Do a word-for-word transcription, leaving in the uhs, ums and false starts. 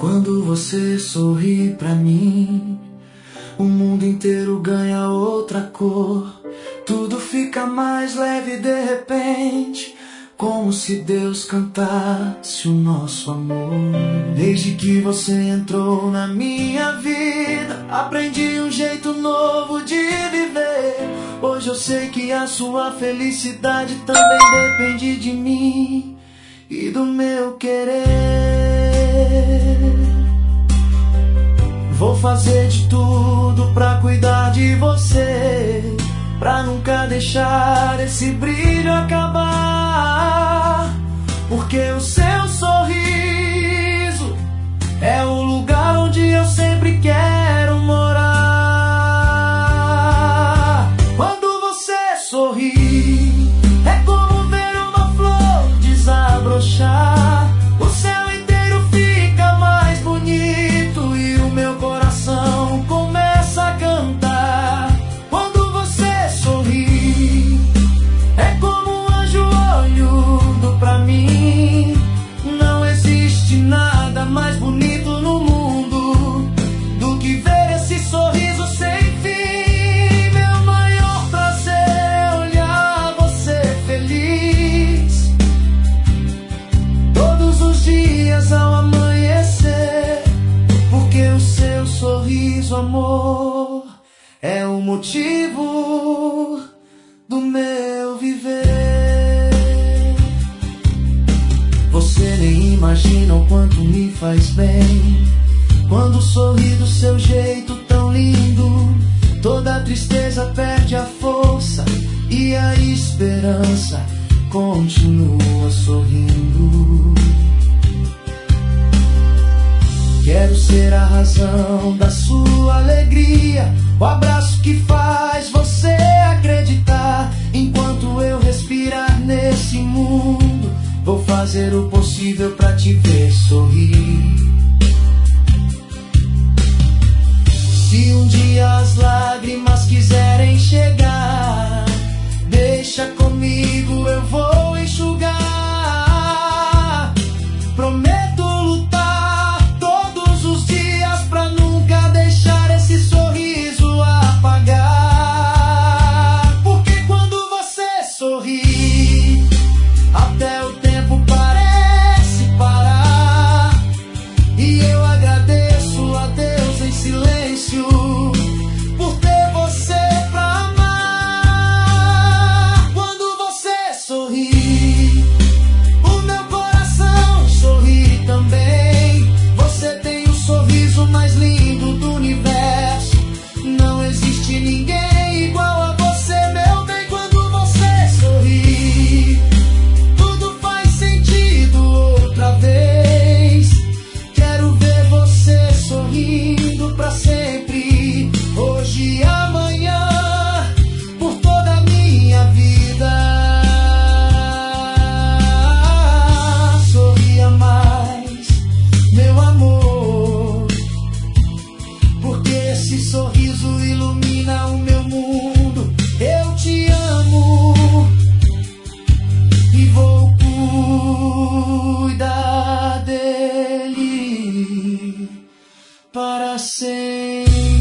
Quando você sorri pra mim, o mundo inteiro ganha outra cor. Tudo fica mais leve de repente, como se Deus cantasse o nosso amor. Desde que você entrou na minha vida, aprendi um jeito novo de viver. Hoje eu sei que a sua felicidade também depende de mim e do meu querer. Vou fazer de tudo pra cuidar de você, pra nunca deixar esse brilho acabar. Porque o seu sorriso é o lugar onde eu sempre quero morar. Quando você sorri, é como ver uma flor desabrochar. O céu inteiro fica mais bonito e o meu coração começa a cantar. Quando você sorri, é como um anjo olhando pra mim. Não existe nada mais bonito no mundo do que ver esse sorriso sem fim. Meu maior prazer é olhar você feliz todos os dias ao amanhecer. Porque o seu sorriso, amor, é o motivo do meu viver. Você nem imagina o quanto me faz bem quando sorri do seu jeito tão lindo. Toda a tristeza perde a força e a esperança continua sorrindo. Quero ser a razão da sua alegria, o abraço que faz você acreditar. Enquanto eu respirar nesse mundo, vou fazer o possível pra te ver sorrir. Se um dia as lágrimas quiserem chegar, deixa comigo, eu vou enxugar. Prometo lutar todos os dias pra nunca deixar esse sorriso apagar. Porque quando você sorri, até o tempo parece parar. E eu agradeço a Deus em silêncio por ter você pra amar. Quando você sorri, o meu coração sorri também. Você tem o sorriso mais lindo do universo. Não existe ninguém igual a você, meu bem. Quando você sorri, tudo faz sentido outra vez. Quero ver você sorrindo pra sempre, hoje e amanhã, por toda a minha vida. Sorria mais, meu amor, porque esse sorriso ilumina o meu mundo. Eu te amo e vou cuidar dele para sempre.